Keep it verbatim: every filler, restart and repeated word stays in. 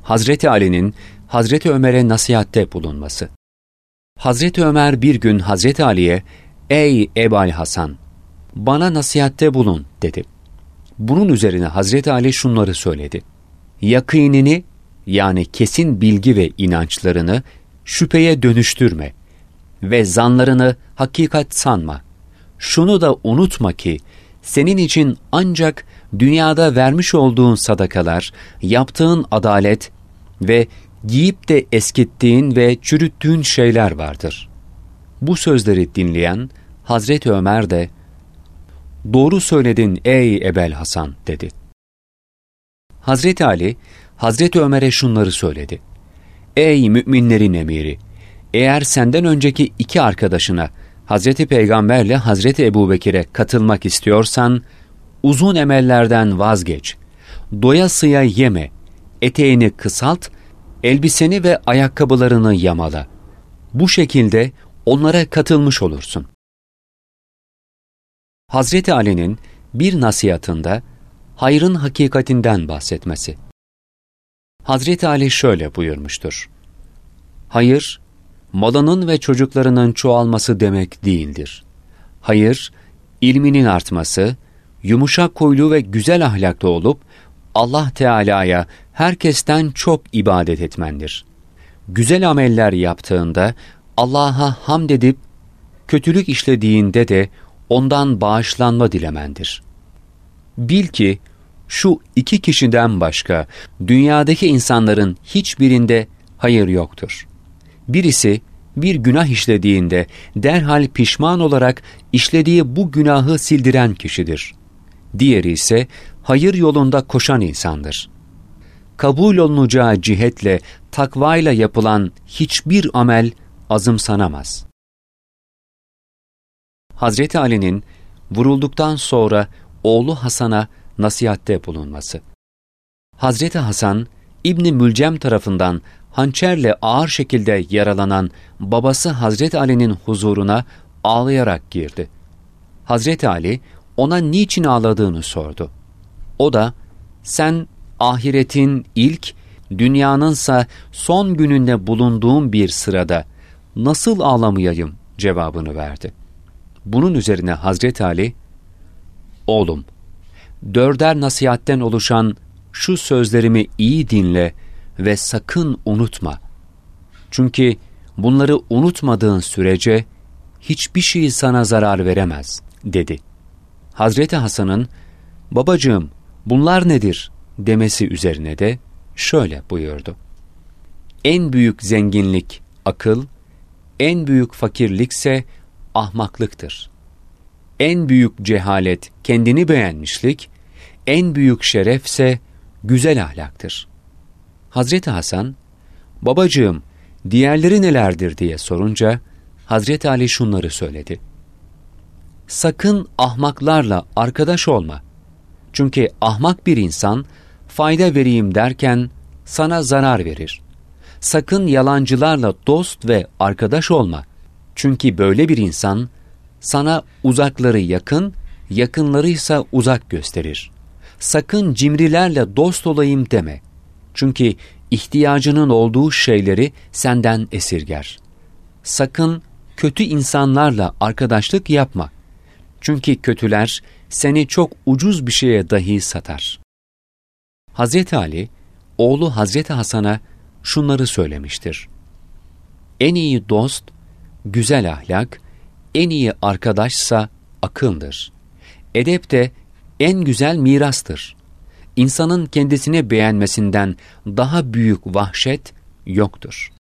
Hazreti Ali'nin Hazreti Ömer'e nasihatte bulunması. Hazreti Ömer bir gün Hazreti Ali'ye, "Ey Ebal Hasan, bana nasihatte bulun," dedi. Bunun üzerine Hazreti Ali şunları söyledi: "Yakînini, yani kesin bilgi ve inançlarını şüpheye dönüştürme ve zanlarını hakikat sanma. Şunu da unutma ki senin için ancak dünyada vermiş olduğun sadakalar, yaptığın adalet ve giyip de eskittiğin ve çürüttüğün şeyler vardır." Bu sözleri dinleyen Hazreti Ömer de, "Doğru söyledin ey Ebel Hasan," dedi. Hazreti Ali, Hazreti Ömer'e şunları söyledi: "Ey müminlerin emiri! Eğer senden önceki iki arkadaşına, Hazreti Peygamberle Hazreti Ebubekir'e katılmak istiyorsan, uzun emellerden vazgeç, doyasıya yeme, eteğini kısalt, elbiseni ve ayakkabılarını yamala. Bu şekilde onlara katılmış olursun." Hazreti Ali'nin bir nasihatında hayrın hakikatinden bahsetmesi. Hazreti Ali şöyle buyurmuştur: "Hayır, malının ve çocuklarının çoğalması demek değildir. Hayır, ilminin artması, yumuşak huylu ve güzel ahlaklı olup Allah Teala'ya herkesten çok ibadet etmendir. Güzel ameller yaptığında Allah'a hamd edip, kötülük işlediğinde de ondan bağışlanma dilemendir. Bil ki şu iki kişiden başka dünyadaki insanların hiçbirinde hayır yoktur. Birisi bir günah işlediğinde derhal pişman olarak işlediği bu günahı sildiren kişidir. Diğeri ise hayır yolunda koşan insandır. Kabul olunacağı cihetle, takvayla yapılan hiçbir amel azımsanamaz." Hazreti Ali'nin vurulduktan sonra oğlu Hasan'a nasihatte bulunması. Hazreti Hasan, İbn-i Mülcem tarafından hançerle ağır şekilde yaralanan babası Hazreti Ali'nin huzuruna ağlayarak girdi. Hazreti Ali ona niçin ağladığını sordu. O da, "Sen ahiretin ilk, dünyanınsa son gününde bulunduğum bir sırada nasıl ağlamayayım?" cevabını verdi. Bunun üzerine Hazreti Ali, "Oğlum, dörder nasihatten oluşan şu sözlerimi iyi dinle ve sakın unutma. Çünkü bunları unutmadığın sürece hiçbir şey sana zarar veremez," dedi. Hazreti Hasan'ın, "Babacığım, bunlar nedir?" demesi üzerine de şöyle buyurdu: "En büyük zenginlik akıl, en büyük fakirlikse ahmaklıktır. En büyük cehalet kendini beğenmişlik, en büyük şerefse güzel ahlaktır." Hazreti Hasan, "Babacığım, diğerleri nelerdir?" diye sorunca Hazreti Ali şunları söyledi: "Sakın ahmaklarla arkadaş olma. Çünkü ahmak bir insan fayda vereyim derken sana zarar verir. Sakın yalancılarla dost ve arkadaş olma. Çünkü böyle bir insan sana uzakları yakın, yakınlarıysa uzak gösterir. Sakın cimrilerle dost olayım deme. Çünkü ihtiyacının olduğu şeyleri senden esirger. Sakın kötü insanlarla arkadaşlık yapma. Çünkü kötüler seni çok ucuz bir şeye dahi satar." Hazreti Ali, oğlu Hazreti Hasan'a şunları söylemiştir: "En iyi dost, güzel ahlak, en iyi arkadaşsa akıldır. Edep de en güzel mirastır. İnsanın kendisini beğenmesinden daha büyük vahşet yoktur."